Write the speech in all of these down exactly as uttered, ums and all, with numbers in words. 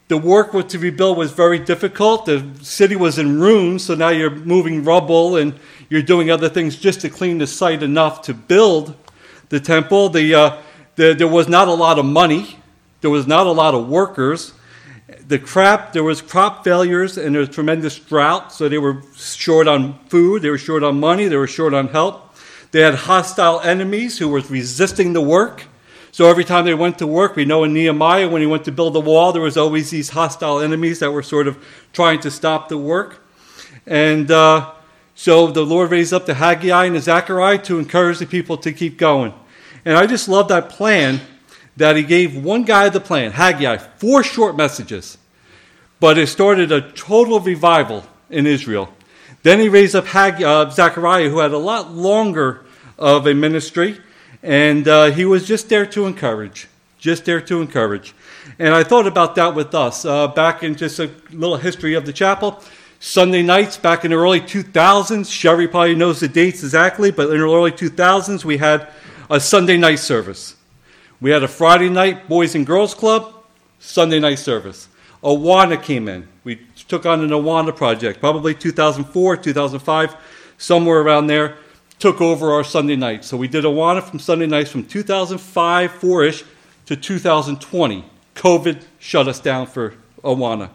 the work to rebuild was very difficult. The city was in ruins, so now you're moving rubble and you're doing other things just to clean the site enough to build the temple. The, uh, the, there was not a lot of money. There was not a lot of workers. The crop, there was crop failures and there was tremendous drought, so they were short on food, they were short on money, they were short on help. They had hostile enemies who were resisting the work. So every time they went to work, we know in Nehemiah, when he went to build the wall, there was always these hostile enemies that were sort of trying to stop the work. And uh, so the Lord raised up the Haggai and the Zechariah to encourage the people to keep going. And I just love that plan that he gave one guy the plan, Haggai, four short messages. But it started a total revival in Israel. Then he raised up Haggai, uh, Zechariah, who had a lot longer of a ministry. And uh, he was just there to encourage, just there to encourage. And I thought about that with us. Uh, back in just a little history of the chapel, Sunday nights back in the early two thousands, Sherry probably knows the dates exactly, but in the early two thousands, we had a Sunday night service. We had a Friday night Boys and Girls Club, Sunday night service. Awana came in. We took on an Awana project, probably two thousand four, two thousand five, somewhere around there. Took over our Sunday nights. So we did Awana from Sunday nights from two thousand five, four-ish to two thousand twenty. COVID shut us down for Awana.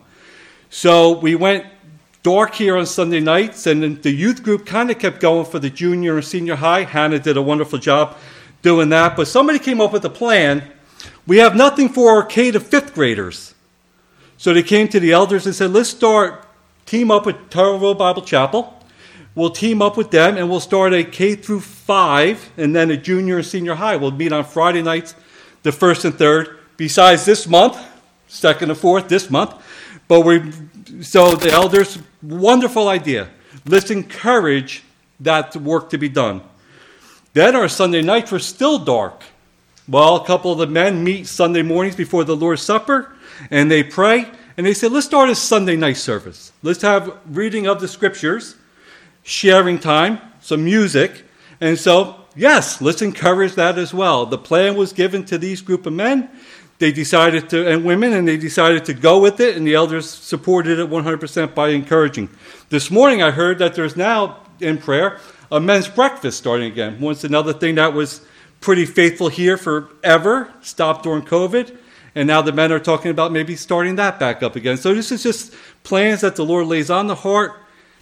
So we went dark here on Sunday nights, and then the youth group kind of kept going for the junior and senior high. Hannah did a wonderful job doing that. But somebody came up with a plan. We have nothing for our K to fifth graders. So they came to the elders and said, let's start, team up with Taraville Bible Chapel. We'll team up with them, and we'll start a K through five, and then a junior and senior high. We'll meet on Friday nights, the first and third, besides this month, second and fourth this month. But we, so the elders, wonderful idea. Let's encourage that work to be done. Then our Sunday nights were still dark. Well, a couple of the men meet Sunday mornings before the Lord's Supper, and they pray, and they say, let's start a Sunday night service. Let's have reading of the scriptures, sharing time, some music. And so, yes, let's encourage that as well. The plan was given to these group of men. They decided to, and women, and they decided to go with it, and the elders supported it one hundred percent by encouraging. This morning I heard that there's now, in prayer, a men's breakfast starting again. Once another thing that was pretty faithful here forever, stopped during COVID, and now the men are talking about maybe starting that back up again. So this is just plans that the Lord lays on the heart.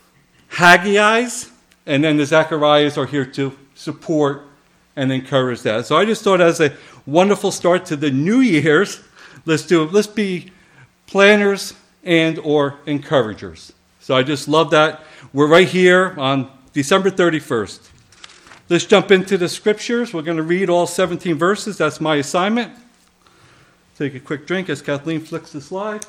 Haggai's, and then the Zechariahs are here to support and encourage that. So I just thought as a wonderful start to the New Year's, let's do it. Let's be planners and or encouragers. So I just love that. We're right here on December thirty-first. Let's jump into the scriptures. We're going to read all seventeen verses. That's my assignment. Take a quick drink as Kathleen flicks the slide.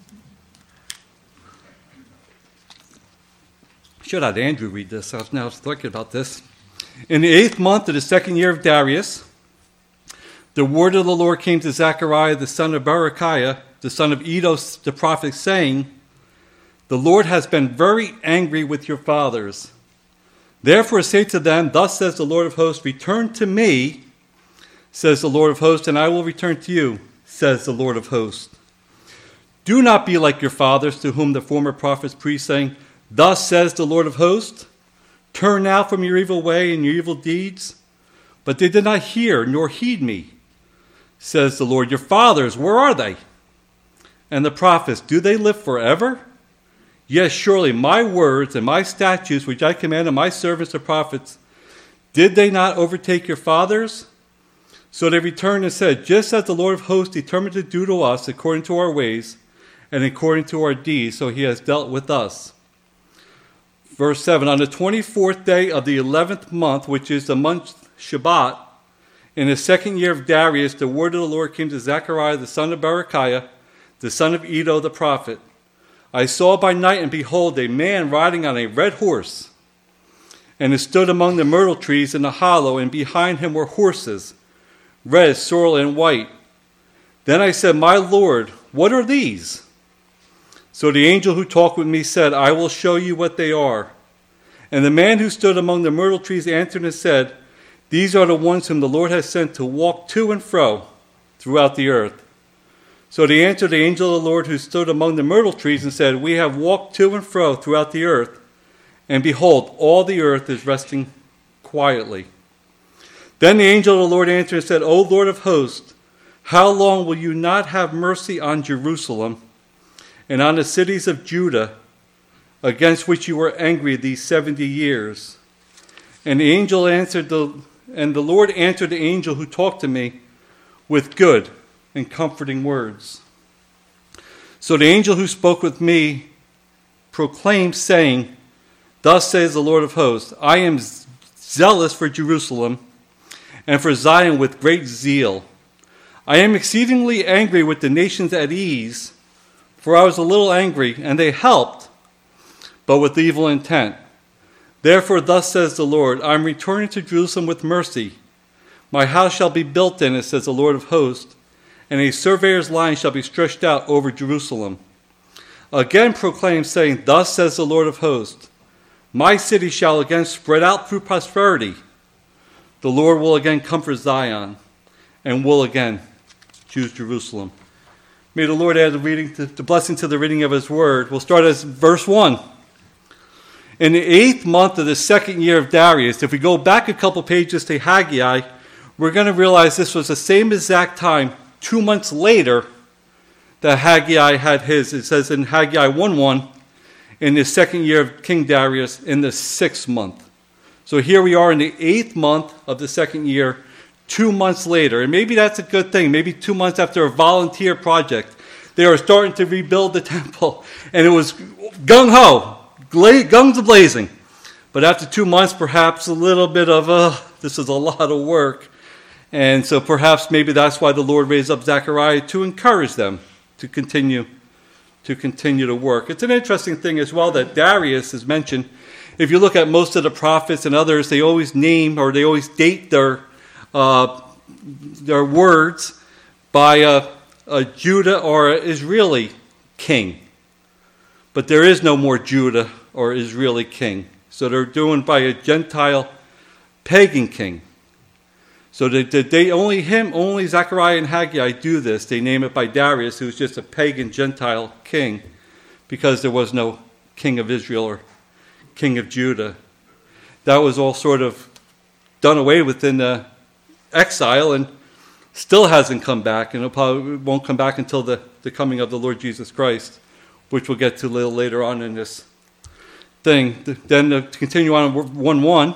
Should have Andrew read this. I was now thinking about this. In the eighth month of the second year of Darius, the word of the Lord came to Zechariah, the son of Berechiah, the son of Iddo, the prophet, saying, the Lord has been very angry with your fathers. Therefore say to them, thus says the Lord of hosts, return to me, says the Lord of hosts, and I will return to you, says the Lord of hosts. Do not be like your fathers, to whom the former prophets preached, saying, thus says the Lord of hosts, turn now from your evil way and your evil deeds. But they did not hear nor heed me, says the Lord. Your fathers, where are they? And the prophets, do they live forever? Yes, surely my words and my statutes, which I commanded my servants the prophets, did they not overtake your fathers? So they returned and said, just as the Lord of hosts determined to do to us according to our ways and according to our deeds, so he has dealt with us. Verse seven, on the twenty-fourth day of the eleventh month, which is the month Shabbat, in the second year of Darius, the word of the Lord came to Zechariah, the son of Berechiah, the son of Iddo, the prophet. I saw by night, and behold, a man riding on a red horse, and he stood among the myrtle trees in the hollow, and behind him were horses, red, sorrel, and white. Then I said, my Lord, what are these? So the angel who talked with me said, I will show you what they are. And the man who stood among the myrtle trees answered and said, these are the ones whom the Lord has sent to walk to and fro throughout the earth. So they answered the angel of the Lord who stood among the myrtle trees and said, we have walked to and fro throughout the earth, and behold, all the earth is resting quietly. Then the angel of the Lord answered and said, O Lord of hosts, how long will you not have mercy on Jerusalem and on the cities of Judah, against which you were angry these seventy years? And the angel answered the and the Lord answered the angel who talked to me with good and comforting words. So the angel who spoke with me proclaimed, saying, Thus says the Lord of hosts, I am zealous for Jerusalem and for Zion with great zeal. I am exceedingly angry with the nations at ease, for I was a little angry, and they helped, but with evil intent. Therefore thus says the Lord, I am returning to Jerusalem with mercy. My house shall be built in it, says the Lord of hosts, and a surveyor's line shall be stretched out over Jerusalem. Again proclaim, saying, Thus says the Lord of hosts, my city shall again spread out through prosperity. The Lord will again comfort Zion, and will again choose Jerusalem. May the Lord add the reading, to, the blessing to the reading of his word. We'll start as verse one. In the eighth month of the second year of Darius, if we go back a couple pages to Haggai, we're going to realize this was the same exact time, two months later, that Haggai had his. It says in Haggai one one, in the second year of King Darius, in the sixth month. So here we are in the eighth month of the second year, two months later. And maybe that's a good thing. Maybe two months after a volunteer project, they were starting to rebuild the temple. And it was gung-ho, guns a-blazing. But after two months, perhaps a little bit of, uh, this is a lot of work. And so perhaps maybe that's why the Lord raised up Zechariah to encourage them to continue to continue to work. It's an interesting thing as well that Darius is mentioned. If you look at most of the prophets and others, they always name or they always date their uh, their words by a, a Judah or an Israeli king. But there is no more Judah or Israeli king. So they're doing by a Gentile pagan king. So they, they only him, only Zechariah and Haggai do this. They name it by Darius, who's just a pagan Gentile king, because there was no king of Israel or king of Judah. That was all sort of done away with in the exile and still hasn't come back, and it probably won't come back until the, the coming of the Lord Jesus Christ, which we'll get to a little later on in this thing. Then to continue on one one.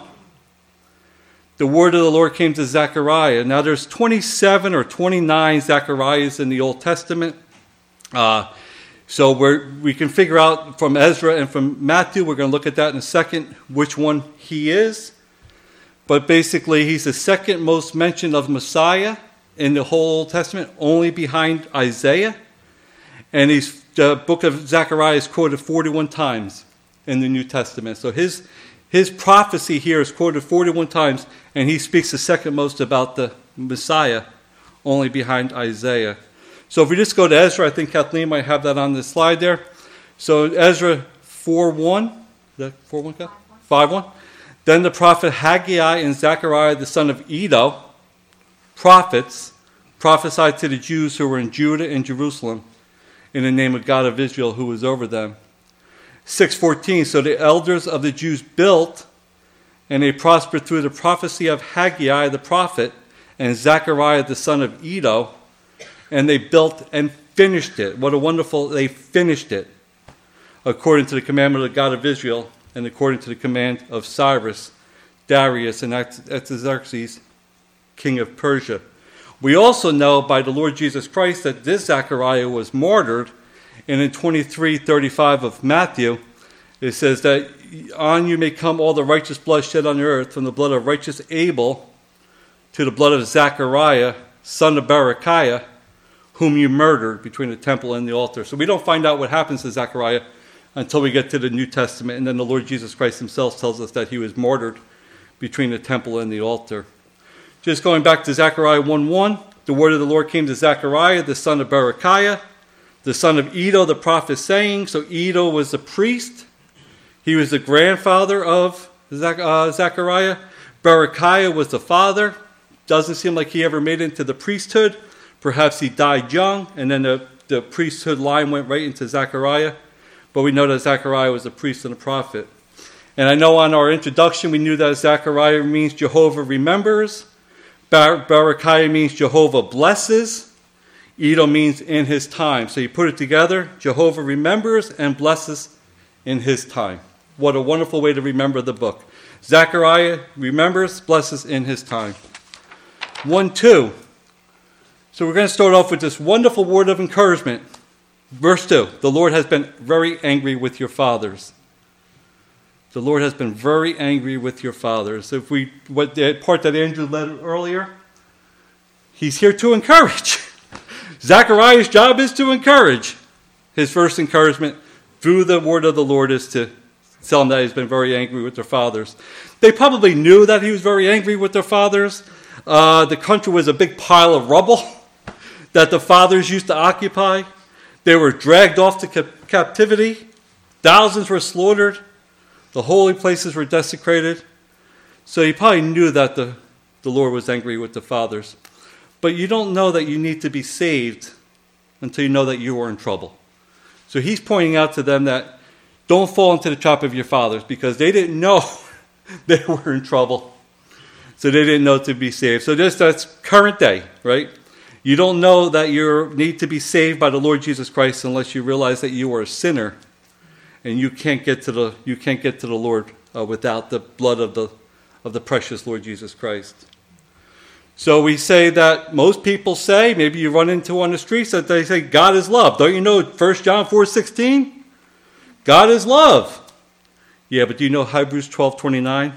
The word of the Lord came to Zechariah. Now there's twenty-seven or twenty-nine Zechariahs in the Old Testament. Uh, so we're, we can figure out from Ezra and from Matthew, we're going to look at that in a second, which one he is. But basically, he's the second most mentioned of Messiah in the whole Old Testament, only behind Isaiah. And he's, the book of Zechariah is quoted forty-one times in the New Testament. So his His prophecy here is quoted forty-one times, and he speaks the second most about the Messiah, only behind Isaiah. So if we just go to Ezra, I think Kathleen might have that on the slide there. So Ezra four one, is that four one? five one. Then the prophet Haggai and Zechariah, the son of Iddo, prophets, prophesied to the Jews who were in Judah and Jerusalem in the name of God of Israel who was over them. six fourteen, so the elders of the Jews built, and they prospered through the prophecy of Haggai the prophet and Zechariah the son of Iddo, and they built and finished it. What a wonderful, they finished it, according to the commandment of the God of Israel, and according to the command of Cyrus, Darius, and Artaxerxes, king of Persia. We also know by the Lord Jesus Christ that this Zechariah was martyred. And in twenty-three thirty-five of Matthew, it says that on you may come all the righteous blood shed on the earth, from the blood of righteous Abel to the blood of Zechariah, son of Berechiah, whom you murdered between the temple and the altar. So we don't find out what happens to Zechariah until we get to the New Testament. And then the Lord Jesus Christ himself tells us that he was martyred between the temple and the altar. Just going back to Zechariah one one, the word of the Lord came to Zechariah, the son of Berechiah, the son of Iddo, the prophet, saying, so Iddo was the priest. He was the grandfather of Zech- uh, Zechariah. Berechiah was the father. Doesn't seem like he ever made it into the priesthood. Perhaps he died young, and then the the priesthood line went right into Zechariah, but we know that Zechariah was a priest and a prophet. And I know on our introduction we knew that Zechariah means Jehovah remembers, Bar- Berechiah means Jehovah blesses, Iddo means in his time. So you put it together, Jehovah remembers and blesses in his time. What a wonderful way to remember the book. Zechariah remembers, blesses in his time. one two. So we're going to start off with this wonderful word of encouragement. Verse two. The Lord has been very angry with your fathers. The Lord has been very angry with your fathers. If we, what the part that Andrew led earlier, he's here to encourage. Zechariah's job is to encourage. His first encouragement through the word of the Lord is to tell them that he's been very angry with their fathers. They probably knew that he was very angry with their fathers. Uh, the country was a big pile of rubble that the fathers used to occupy. They were dragged off to cap- captivity. Thousands were slaughtered. The holy places were desecrated. So he probably knew that the, the Lord was angry with the fathers. But you don't know that you need to be saved until you know that you are in trouble. So he's pointing out to them that don't fall into the trap of your fathers, because they didn't know they were in trouble. So they didn't know to be saved. So this, that's current day, right? You don't know that you need to be saved by the Lord Jesus Christ unless you realize that you are a sinner, and you can't get to the you can't get to the Lord uh, without the blood of the of the precious Lord Jesus Christ. So we say that most people say, maybe you run into on the streets, that they say God is love. Don't you know First John four sixteen? God is love. Yeah, but do you know Hebrews twelve twenty-nine?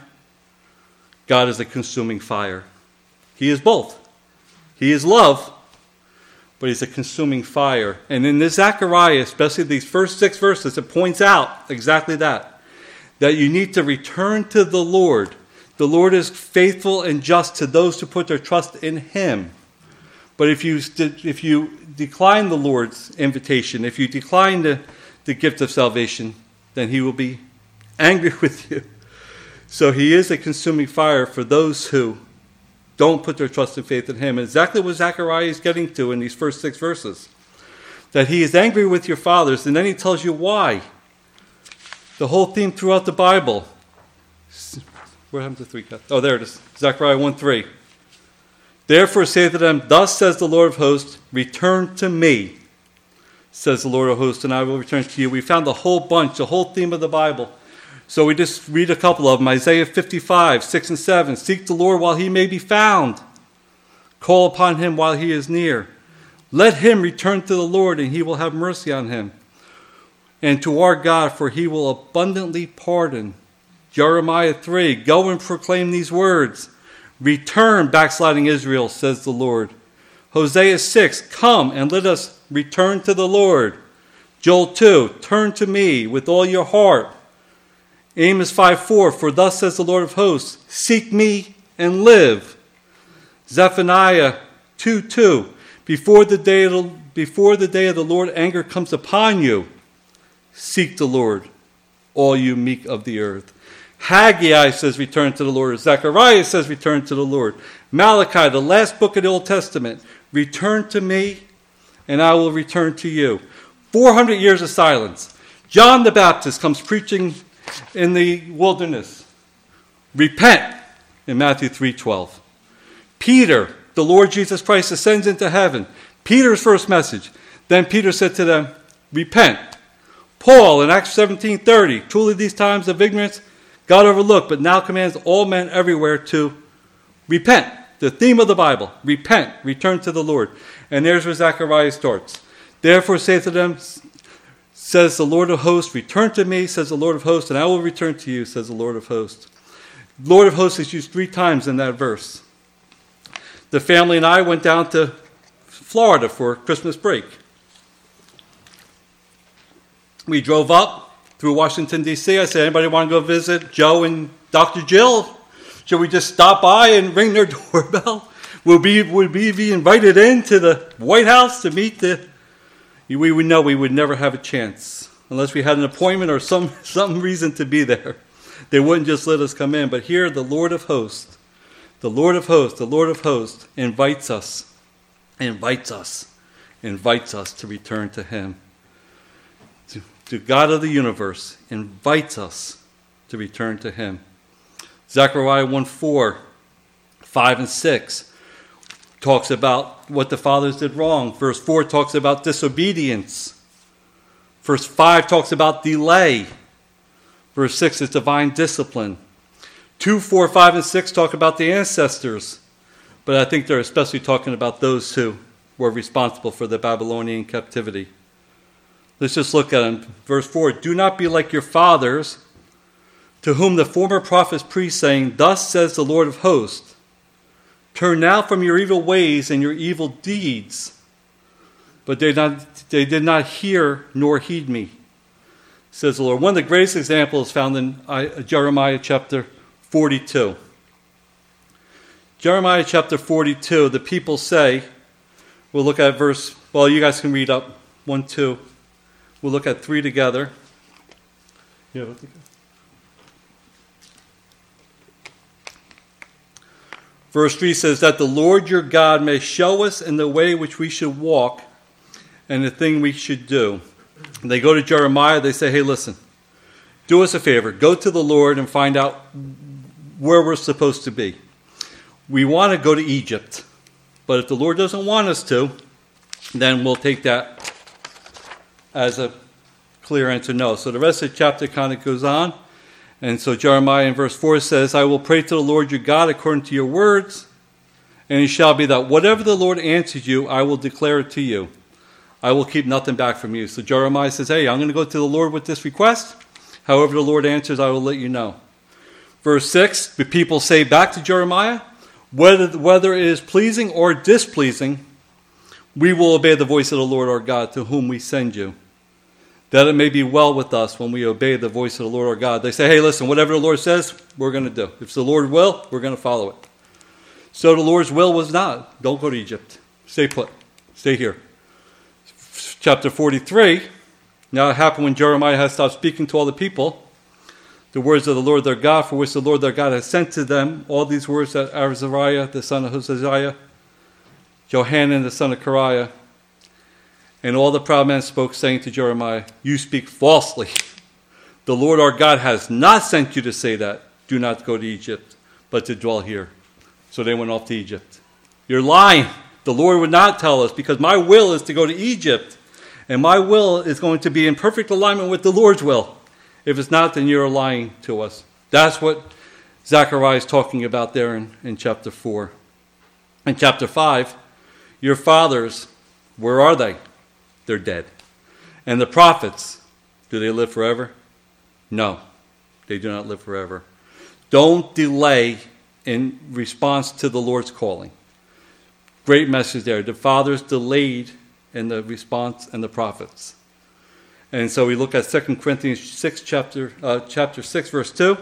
God is a consuming fire. He is both. He is love, but he's a consuming fire. And in this Zechariah, especially these first six verses, it points out exactly that. That you need to return to the Lord. The Lord is faithful and just to those who put their trust in him. But if you if you decline the Lord's invitation, if you decline the, the gift of salvation, then he will be angry with you. So he is a consuming fire for those who don't put their trust and faith in him. Exactly what Zechariah is getting to in these first six verses. That he is angry with your fathers, and then he tells you why. The whole theme throughout the Bible. What happened to three? Oh, there it is. Zechariah one three. Therefore say to them, thus says the Lord of hosts, return to me, says the Lord of hosts, and I will return to you. We found the whole bunch, the whole theme of the Bible. So we just read a couple of them. Isaiah fifty-five, six and seven. Seek the Lord while he may be found. Call upon him while he is near. Let him return to the Lord, and he will have mercy on him. And to our God, for he will abundantly pardon. Jeremiah three, go and proclaim these words. Return, backsliding Israel, says the Lord. Hosea six, come and let us return to the Lord. Joel two, turn to me with all your heart. Amos five four, for thus says the Lord of hosts, seek me and live. Zephaniah two two, before the day of the, before the day of the Lord anger comes upon you, seek the Lord, all you meek of the earth. Haggai says return to the Lord. Zechariah says return to the Lord. Malachi, the last book of the Old Testament, return to me and I will return to you. four hundred years of silence. John the Baptist comes preaching in the wilderness. Repent in Matthew three twelve. Peter, the Lord Jesus Christ, ascends into heaven. Peter's first message. Then Peter said to them, repent. Paul in Acts seventeen thirty, truly these times of ignorance God overlooked, but now commands all men everywhere to repent. The theme of the Bible, repent, return to the Lord. And there's where Zechariah starts. Therefore say to them, says the Lord of hosts, return to me, says the Lord of hosts, and I will return to you, says the Lord of hosts. Lord of hosts is used three times in that verse. The family and I went down to Florida for Christmas break. We drove up through Washington, D C I said, anybody want to go visit Joe and Doctor Jill? Should we just stop by and ring their doorbell? Will we, would we be invited into the White House to meet the... We would know we would never have a chance unless we had an appointment or some, some reason to be there. They wouldn't just let us come in. But here, the Lord of hosts, the Lord of hosts, the Lord of hosts invites us, invites us invites us to return to him. The God of the universe invites us to return to him. Zechariah one four, five and six talks about what the fathers did wrong. Verse four talks about disobedience. Verse five talks about delay. Verse six is divine discipline. two, four, five, and six talk about the ancestors. But I think they're especially talking about those who were responsible for the Babylonian captivity. Let's just look at them. Verse four, do not be like your fathers, to whom the former prophets preached, saying, thus says the Lord of hosts, turn now from your evil ways and your evil deeds. But they, not, they did not hear nor heed me, says the Lord. One of the greatest examples found in Jeremiah chapter forty-two. Jeremiah chapter forty-two, the people say, we'll look at verse, well, you guys can read up one, two. We'll look at three together. Yeah, verse three says, that the Lord your God may show us in the way which we should walk and the thing we should do. And they go to Jeremiah, they say, hey, listen, do us a favor. Go to the Lord and find out where we're supposed to be. We want to go to Egypt, but if the Lord doesn't want us to, then we'll take that as a clear answer no. So the rest of the chapter kind of goes on. And so Jeremiah in verse four says, I will pray to the Lord your God according to your words, and it shall be that whatever the Lord answers you, I will declare it to you. I will keep nothing back from you. So Jeremiah says, hey, I'm going to go to the Lord with this request. However the Lord answers, I will let you know. Verse six, the people say back to Jeremiah, whether, whether it is pleasing or displeasing, we will obey the voice of the Lord our God, to whom we send you, that it may be well with us when we obey the voice of the Lord our God. They say, hey, listen, whatever the Lord says, we're going to do. If the Lord will, we're going to follow it. So the Lord's will was not, don't go to Egypt. Stay put. Stay here. Chapter forty-three, now it happened when Jeremiah had stopped speaking to all the people, the words of the Lord their God, for which the Lord their God has sent to them, all these words that Azariah, the son of Hoseziah, Johanan, the son of Kareah, and all the proud men spoke, saying to Jeremiah, you speak falsely. The Lord our God has not sent you to say that. Do not go to Egypt, but to dwell here. So they went off to Egypt. You're lying. The Lord would not tell us, because my will is to go to Egypt. And my will is going to be in perfect alignment with the Lord's will. If it's not, then you're lying to us. That's what Zechariah is talking about there in, in chapter four. In chapter five, your fathers, where are they? They're dead. And the prophets, do they live forever? No, they do not live forever. Don't delay in response to the Lord's calling. Great message there. The fathers delayed in the response and the prophets. And so we look at Second Corinthians six, chapter, uh, chapter six, verse two.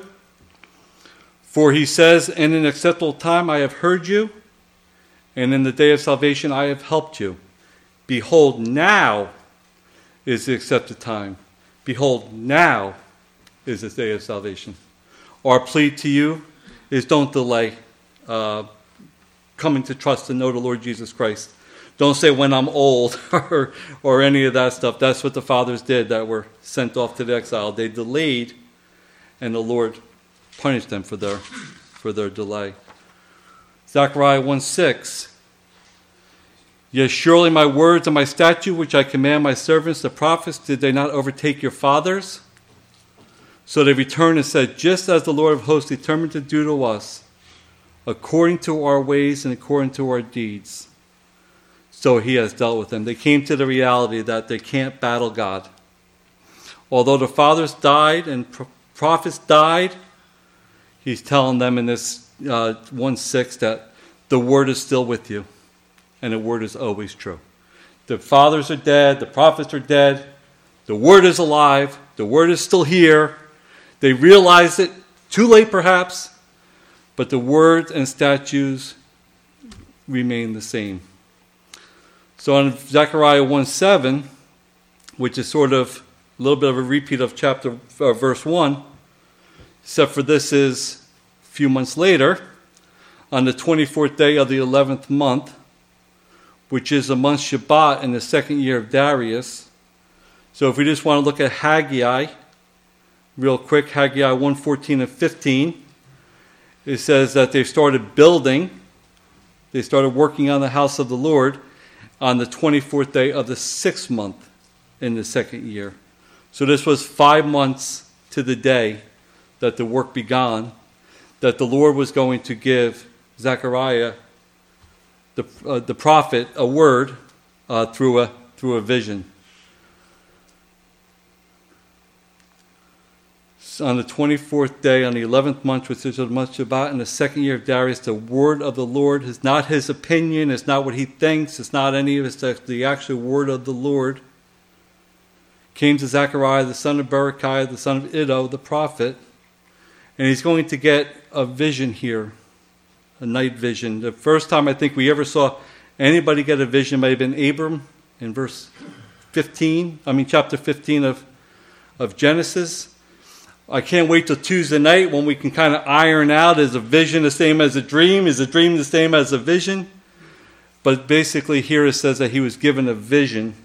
For he says, in an acceptable time I have heard you, and in the day of salvation I have helped you. Behold, now is the accepted time. Behold, now is the day of salvation. Our plea to you is don't delay uh, coming to trust and know the Lord Jesus Christ. Don't say when I'm old or, or any of that stuff. That's what the fathers did that were sent off to the exile. They delayed, and the Lord punished them for their, for their delay. Zechariah one six. Yes, surely my words and my statute, which I command my servants, the prophets, did they not overtake your fathers? So they returned and said, just as the Lord of hosts determined to do to us, according to our ways and according to our deeds, so he has dealt with them. They came to the reality that they can't battle God. Although the fathers died and pro- prophets died, he's telling them in this uh, one six that the word is still with you, and the word is always true. The fathers are dead, the prophets are dead, the word is alive, the word is still here. They realized it, too late perhaps, but the words and statutes remain the same. So in Zechariah one seven, which is sort of a little bit of a repeat of chapter uh, verse one, except for this is a few months later, on the twenty-fourth day of the eleventh month, which is a month Shabbat in the second year of Darius. So if we just want to look at Haggai, real quick, Haggai one fourteen and fifteen, it says that they started building, they started working on the house of the Lord on the twenty-fourth day of the sixth month in the second year. So this was five months to the day that the work began, that the Lord was going to give Zechariah, the uh, the prophet, a word uh, through a through a vision. So on the twenty-fourth day, on the eleventh month, which is the month Shabbat, in the second year of Darius, the word of the Lord is not his opinion, it's not what he thinks, it's not any of it, it's the actual word of the Lord. Came to Zechariah, the son of Berechiah, the son of Iddo, the prophet, and he's going to get a vision here, a night vision. The first time I think we ever saw anybody get a vision might have been Abram in verse fifteen, I mean chapter fifteen of, of Genesis. I can't wait till Tuesday night when we can kind of iron out, is a vision the same as a dream? Is a dream the same as a vision? But basically here it says that he was given a vision.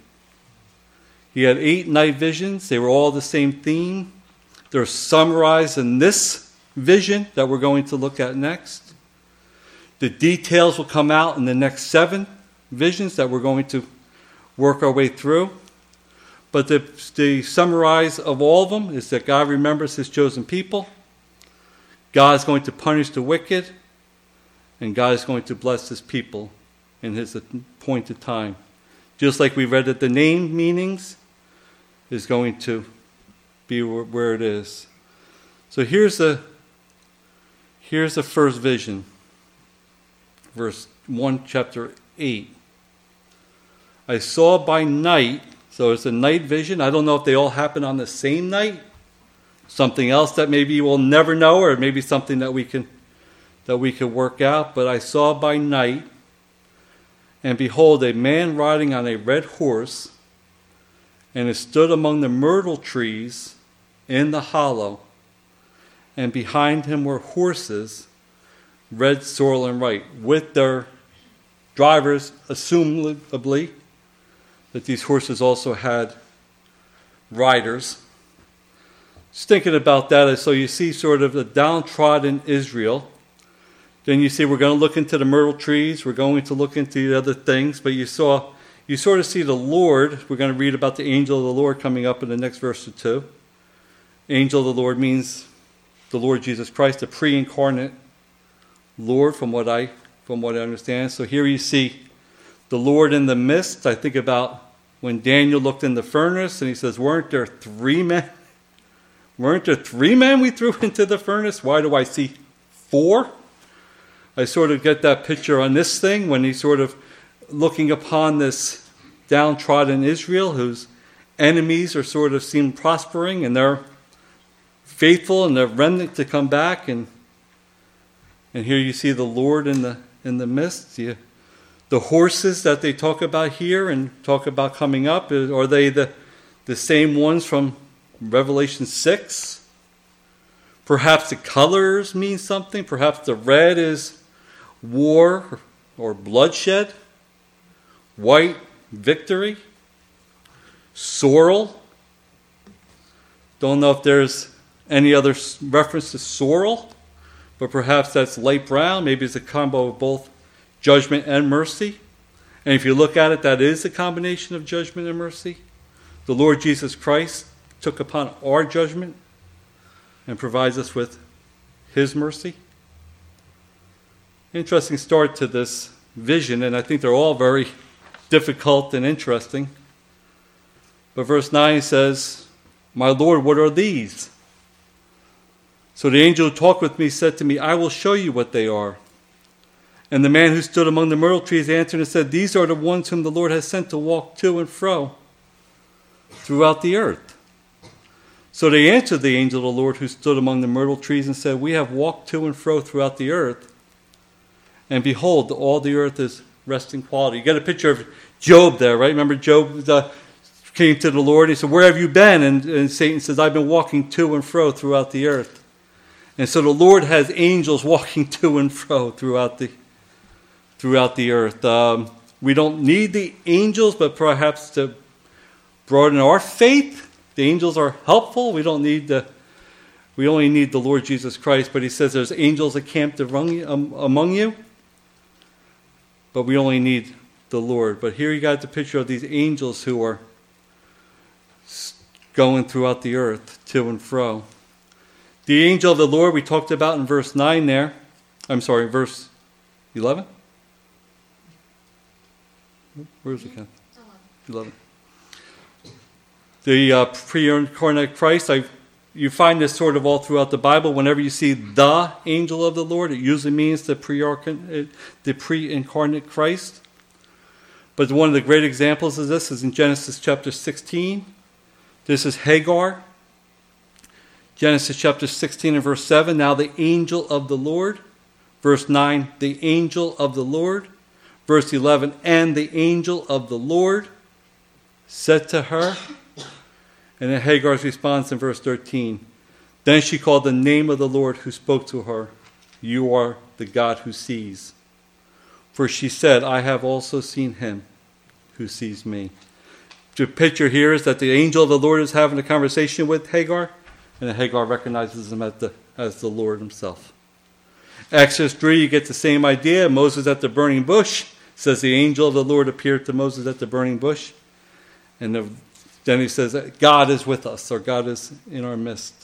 He had eight night visions. They were all the same theme. They're summarized in this vision that we're going to look at next. The details will come out in the next seven visions that we're going to work our way through. But the, the summarize of all of them is that God remembers his chosen people. God is going to punish the wicked. And God is going to bless his people in his appointed time. Just like we read that the name meanings is going to be where it is. So here's the, here's the first vision. Verse one, chapter eight. I saw by night. So it's a night vision. I don't know if they all happen on the same night. Something else that maybe you will never know, or maybe something that we can that we can work out. But I saw by night, and behold, a man riding on a red horse, and it stood among the myrtle trees in the hollow, and behind him were horses, red, sorrel, and white, with their drivers, assumably, that these horses also had riders. Just thinking about that, so you see sort of the downtrodden Israel. Then you see we're going to look into the myrtle trees. We're going to look into the other things. But you saw, you sort of see the Lord. We're going to read about the angel of the Lord coming up in the next verse or two. Angel of the Lord means the Lord Jesus Christ, the pre-incarnate Lord, from what I from what I understand. So here you see the Lord in the midst. I think about when Daniel looked in the furnace and he says, weren't there three men? Weren't there three men we threw into the furnace? Why do I see four? I sort of get that picture on this thing when he's sort of looking upon this downtrodden Israel whose enemies are sort of seem prospering and they're faithful and they're remnant to come back. And and here you see the Lord in the in the midst. You, The horses that they talk about here and talk about coming up, are they the, the same ones from Revelation six? Perhaps the colors mean something. Perhaps the red is war or bloodshed. White, victory. Sorrel. Don't know if there's any other reference to sorrel, but perhaps that's light brown. Maybe it's a combo of both judgment and mercy. And if you look at it, that is a combination of judgment and mercy. The Lord Jesus Christ took upon our judgment and provides us with his mercy. Interesting start to this vision, and I think they're all very difficult and interesting. But verse nine says, my Lord, what are these? So the angel who talked with me said to me, I will show you what they are. And the man who stood among the myrtle trees answered and said, these are the ones whom the Lord has sent to walk to and fro throughout the earth. So they answered the angel of the Lord who stood among the myrtle trees and said, we have walked to and fro throughout the earth. And behold, all the earth is resting quality. You get a picture of Job there, right? Remember Job uh, came to the Lord. He said, where have you been? And, and Satan says, I've been walking to and fro throughout the earth. And so the Lord has angels walking to and fro throughout the throughout the earth. Um, we don't need the angels, but perhaps to broaden our faith. The angels are helpful. We don't need the, we only need the Lord Jesus Christ. But he says there's angels encamped among you, um, among you. But we only need the Lord. But here you got the picture of these angels who are going throughout the earth to and fro. The angel of the Lord we talked about in verse nine there. I'm sorry, verse eleven? Where is it, Ken? eleven. The uh, pre-incarnate Christ, I, you find this sort of all throughout the Bible. Whenever you see the angel of the Lord, it usually means the pre-incarnate, the pre-incarnate Christ. But one of the great examples of this is in Genesis chapter sixteen. This is Hagar. Genesis chapter sixteen and verse seven. Now the angel of the Lord. Verse nine, the angel of the Lord. Verse eleven, and the angel of the Lord said to her. And then Hagar's response in verse thirteen. Then she called the name of the Lord who spoke to her. You are the God who sees. For she said, I have also seen him who sees me. The picture here is that the angel of the Lord is having a conversation with Hagar, and then Hagar recognizes him as the, as the Lord himself. Exodus three, you get the same idea. Moses at the burning bush says the angel of the Lord appeared to Moses at the burning bush. And the, then he says that God is with us, or God is in our midst.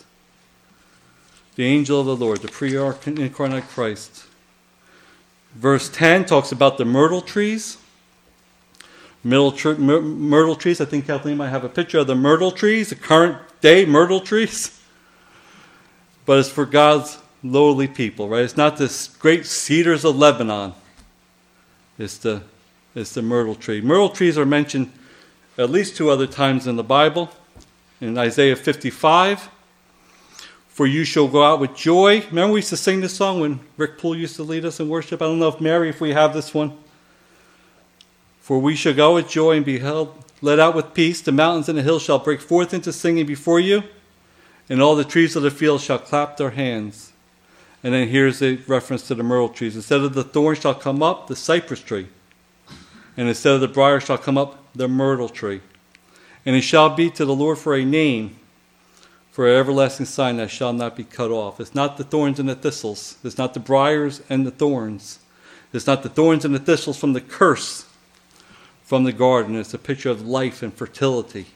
The angel of the Lord, the pre-incarnate Christ. Verse ten talks about the myrtle trees. Myrtle, tr- myr- myrtle trees, I think Kathleen might have a picture of the myrtle trees, the current day myrtle trees. But it's for God's lowly people, right? It's not the great cedars of Lebanon. It's the, it's the myrtle tree. Myrtle trees are mentioned at least two other times in the Bible. In Isaiah fifty-five, for you shall go out with joy. Remember we used to sing this song when Rick Poole used to lead us in worship? I don't know if Mary, if we have this one. For we shall go with joy and be held, led out with peace. The mountains and the hills shall break forth into singing before you, and all the trees of the field shall clap their hands. And then here's a reference to the myrtle trees. Instead of the thorn shall come up the cypress tree, and instead of the briar shall come up the myrtle tree. And it shall be to the Lord for a name, for an everlasting sign that shall not be cut off. It's not the thorns and the thistles. It's not the briars and the thorns. It's not the thorns and the thistles from the curse from the garden. It's a picture of life and fertility.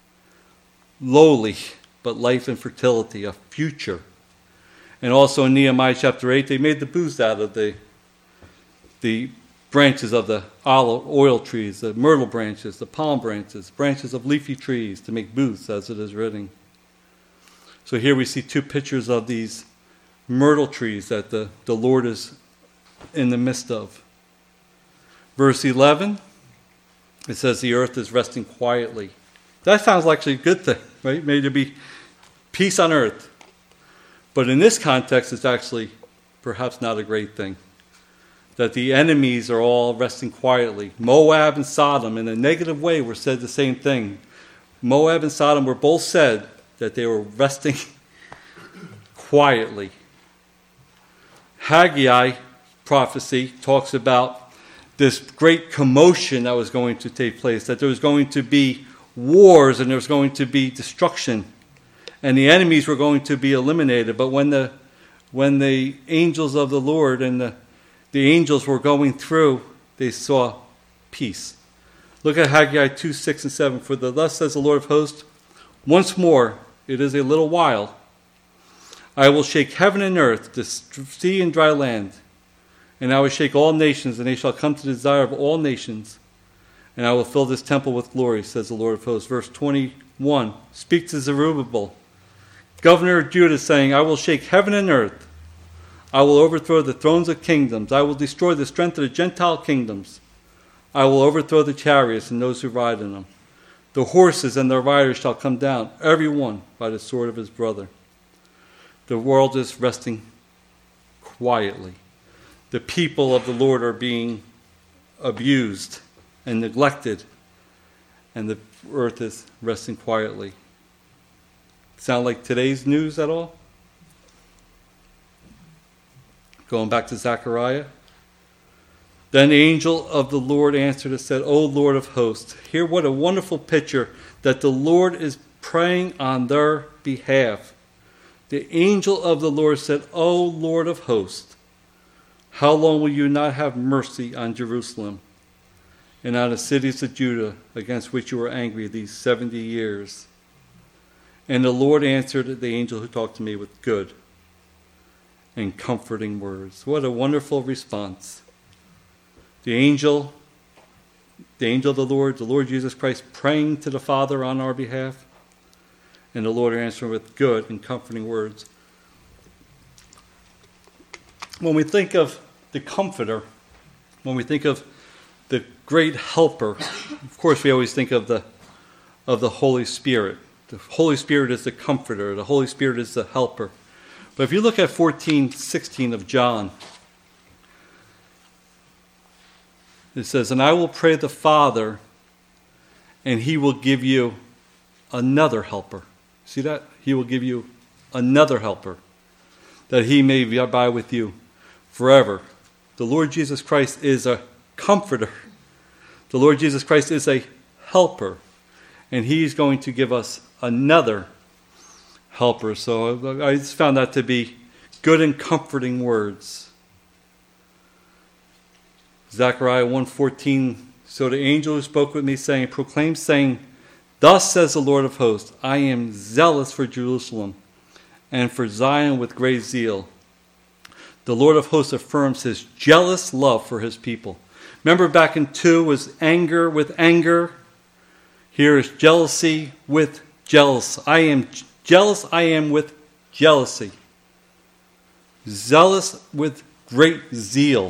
Lowly, but life and fertility, a future. And also in Nehemiah chapter eight, they made the booths out of the, the branches of the olive oil trees, the myrtle branches, the palm branches, branches of leafy trees to make booths, as it is written. So here we see two pictures of these myrtle trees that the, the Lord is in the midst of. Verse eleven, it says the earth is resting quietly. That sounds like a good thing, right? May there be peace on earth. But in this context, it's actually perhaps not a great thing. That the enemies are all resting quietly. Moab and Sodom, in a negative way, were said the same thing. Moab and Sodom were both said that they were resting quietly. Haggai prophecy talks about this great commotion that was going to take place, that there was going to be wars and there was going to be destruction, and the enemies were going to be eliminated. But when the when the angels of the Lord and the, the angels were going through, they saw peace. Look at Haggai two, six, and seven. For the, thus says the Lord of hosts, once more, it is a little while, I will shake heaven and earth, the sea and dry land, and I will shake all nations, and they shall come to the desire of all nations, and I will fill this temple with glory, says the Lord of hosts. Verse twenty-one, speak to Zerubbabel, governor of Judah, saying, I will shake heaven and earth. I will overthrow the thrones of kingdoms. I will destroy the strength of the Gentile kingdoms. I will overthrow the chariots and those who ride in them. The horses and their riders shall come down, every one by the sword of his brother. The world is resting quietly. The people of the Lord are being abused and neglected, and the earth is resting quietly. Sound like today's news at all? Going back to Zechariah. Then the angel of the Lord answered and said, O Lord of hosts. Here, what a wonderful picture that the Lord is praying on their behalf. The angel of the Lord said, O Lord of hosts, how long will you not have mercy on Jerusalem and on the cities of Judah against which you were angry these seventy years? And the Lord answered the angel who talked to me with good and comforting words. What a wonderful response. The angel, the angel of the Lord, the Lord Jesus Christ, praying to the Father on our behalf, and the Lord answering with good and comforting words. When we think of the Comforter, when we think of the great helper, of course we always think of the of the Holy Spirit. The Holy Spirit is the Comforter. The Holy Spirit is the helper. But if you look at fourteen sixteen of John, it says, and I will pray the Father, and he will give you another helper. See that? He will give you another helper, that he may abide with you forever. The Lord Jesus Christ is a comforter. The Lord Jesus Christ is a helper. And he's going to give us another helper. So I just found that to be good and comforting words. Zechariah one fourteen, so the angel who spoke with me saying, proclaim saying, thus says the Lord of hosts, I am zealous for Jerusalem and for Zion with great zeal. The Lord of hosts affirms his jealous love for his people. Remember back in two was anger with anger. Here is jealousy with jealous. I am jealous, I am with jealousy. Zealous with great zeal.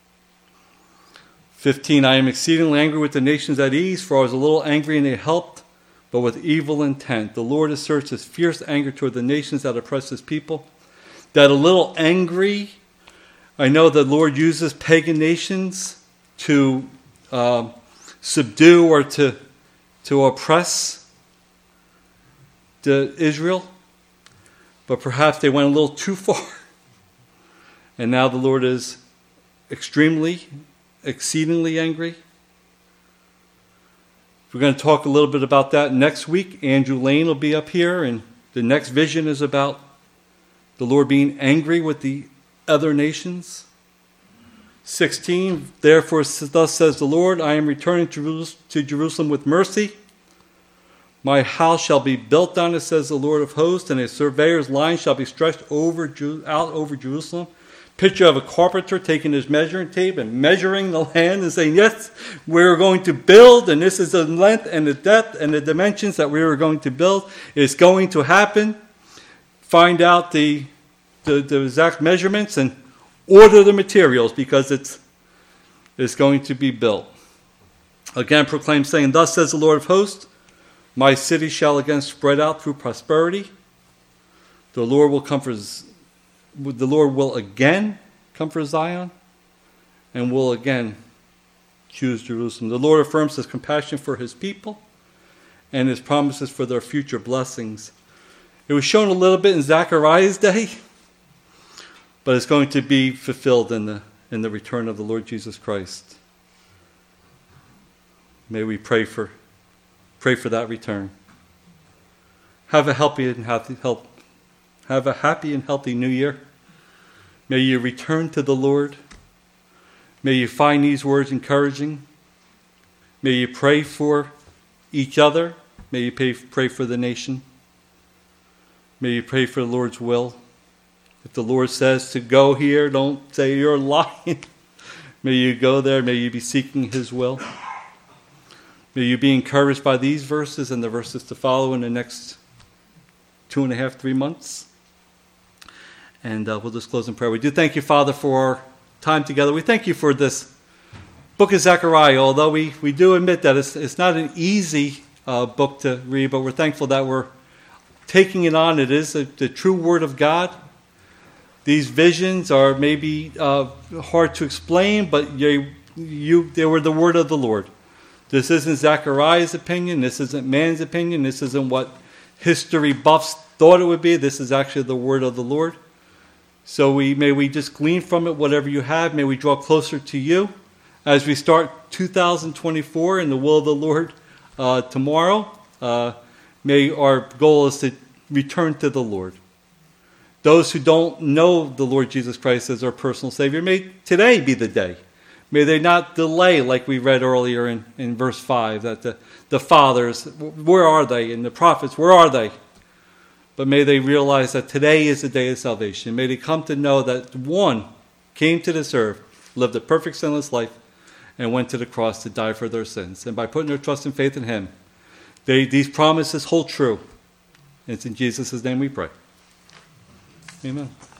fifteen, I am exceedingly angry with the nations at ease, for I was a little angry and they helped, but with evil intent. The Lord asserts his fierce anger toward the nations that oppress his people. That a little angry, I know the Lord uses pagan nations to uh, subdue or to, to oppress the Israel, but perhaps they went a little too far. And now the Lord is extremely, exceedingly angry. We're going to talk a little bit about that next week. Andrew Lane will be up here, and the next vision is about the Lord being angry with the other nations. sixteen, therefore thus says the Lord, I am returning to Jerusalem with mercy. My house shall be built on it, says the Lord of hosts, and a surveyor's line shall be stretched over out over Jerusalem. Picture of a carpenter taking his measuring tape and measuring the land and saying, yes, we're going to build, and this is the length and the depth and the dimensions that we are going to build. It's going to happen. Find out the, the, the exact measurements and order the materials, because it's, it's going to be built. Again, proclaim saying, thus says the Lord of hosts, my city shall again spread out through prosperity. The Lord will comfort The Lord will again comfort Zion and will again choose Jerusalem. The Lord affirms his compassion for his people and his promises for their future blessings. It was shown a little bit in Zechariah's day, but it's going to be fulfilled in the, in the return of the Lord Jesus Christ. May we pray for, pray for that return. Have a healthy and healthy help. Have a happy and healthy new year. May you return to the Lord. May you find these words encouraging. May you pray for each other. May you pray, pray for the nation. May you pray for the Lord's will. If the Lord says to go here, don't say you're lying. May you go there. May you be seeking his will. May you be encouraged by these verses and the verses to follow in the next two and a half, three months. And uh, we'll just close in prayer. We do thank you, Father, for our time together. We thank you for this book of Zechariah, although we, we do admit that it's, it's not an easy uh, book to read, but we're thankful that we're taking it on. It is a, the true word of God. These visions are maybe uh, hard to explain, but you, you, they were the word of the Lord. This isn't Zechariah's opinion. This isn't man's opinion. This isn't what history buffs thought it would be. This is actually the word of the Lord. So we may we just glean from it whatever you have. May we draw closer to you. as we start two thousand twenty-four in the will of the Lord uh, tomorrow, uh, may our goal is to return to the Lord. Those who don't know the Lord Jesus Christ as our personal Savior, may today be the day. May they not delay, like we read earlier in, in verse five, that the, the fathers, where are they? And the prophets, where are they? But may they realize that today is the day of salvation. May they come to know that one came to this earth, lived a perfect sinless life, and went to the cross to die for their sins. And by putting their trust and faith in him, they, these promises hold true. And it's in Jesus' name we pray. Amen.